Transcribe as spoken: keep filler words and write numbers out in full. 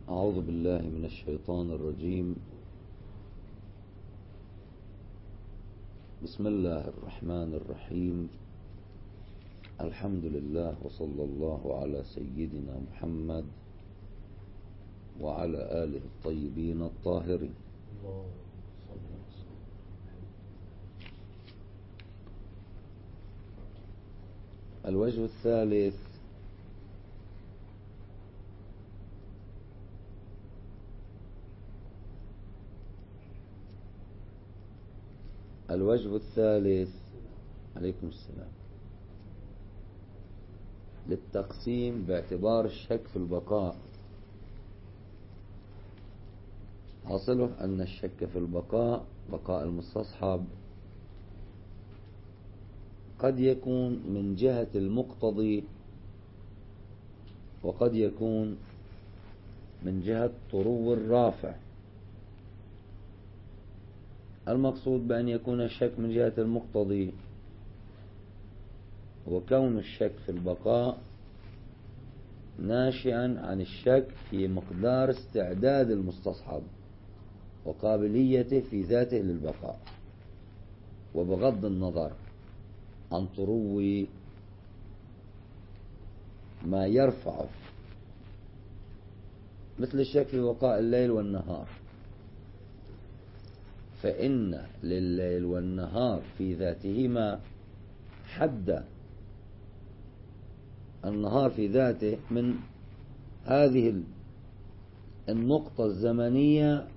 أعوذ بالله من الشيطان الرجيم. بسم الله الرحمن الرحيم. الحمد لله وصلى الله على سيدنا محمد وعلى آله الطيبين الطاهرين. الوجه الثالث الوجه الثالث عليكم السلام للتقسيم باعتبار الشك في البقاء. حاصله أن الشك في البقاء بقاء المستصحب قد يكون من جهة المقتضي وقد يكون من جهة طرو الرافع. المقصود بأن يكون الشك من جهة المقتضي وكون الشك في البقاء ناشئا عن الشك في مقدار استعداد المستصحب وقابليته في ذاته للبقاء، وبغض النظر عن طرو ما يرفعه، مثل الشك في بقاء الليل والنهار، فإن لليل والنهار في ذاتهما حد. النهار في ذاته من هذه النقطة الزمنية